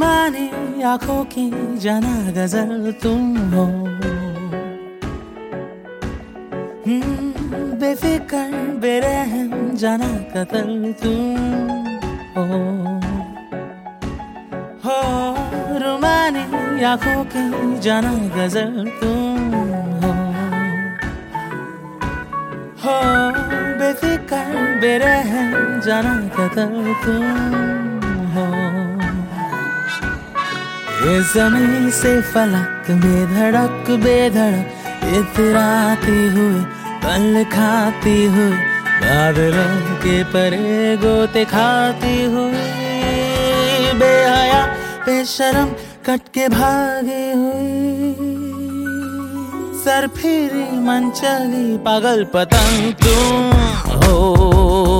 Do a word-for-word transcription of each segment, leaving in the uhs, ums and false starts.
रुमानी आंखों की जाना गजल तुम हो, बेफिकर बेरहम जाना कतल तुम हो, हो रुमानी आंखों की जाना गजल तुम हो, हो बेफिकर बेरहम जाना कतल तुम हो। ये ज़मीन से फलक बेधड़क बेधड़क इतराती हुई पल खाती हुई बादलों के परे गोते खाती हुई बेहया बेशरम कट के भागी हुई सर फिरी मन चली पागल पतंग तुम हो।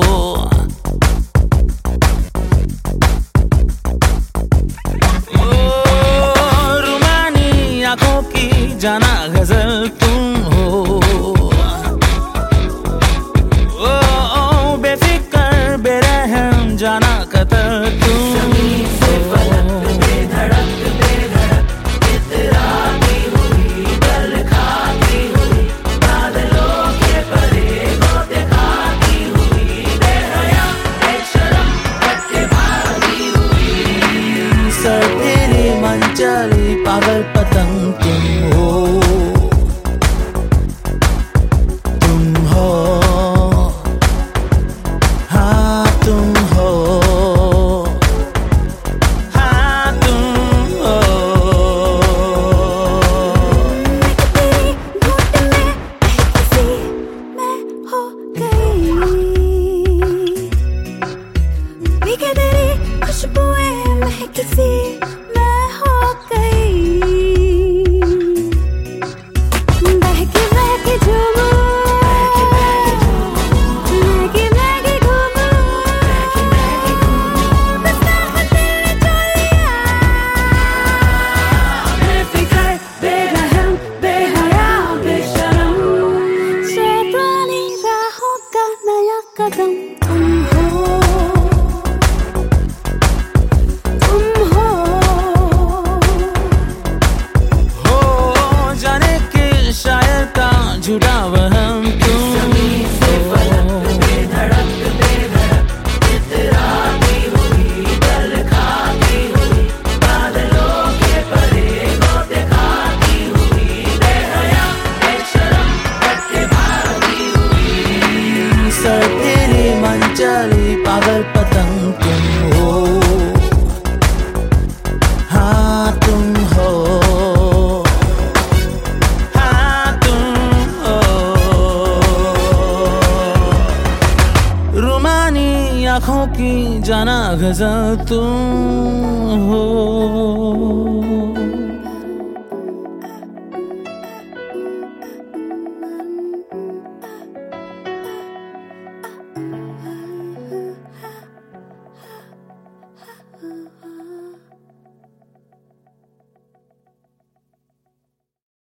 आंखों की जाना गजल तुम हो, ओ, ओ बेफिकर बेरहम जाना कतल तुम हो। बेधड़क बेधड़क इतराती हुई पल खाती हुई बादलों के परे गोते खाती हुई बेहया बेशरम कट के भागी हुई सर फिरी मन चली पागल पतंग तुम हो, तुम हो, हाँ तुम हो, हाँ तुम हो। तेरी घुट में किसी मैं हो गई, भीगे तेरी खुशबुएं मैं किसी मैं हो गई। कदम तुम हो, तुम हो, हो जाने के शायर का झूठा वहम तुम हो। बेधड़क बेधड़क इतराती हुई पल खाती हुई बादलों के परे गोते खाती हुई बेहया बेशरम कट के भागी हुई सर फिरी मन चली पागल पतंग तुम हो, हाँ तुम हो, हाँ तुम हो। रुमानी आंखों की जाना गजल तुम हो।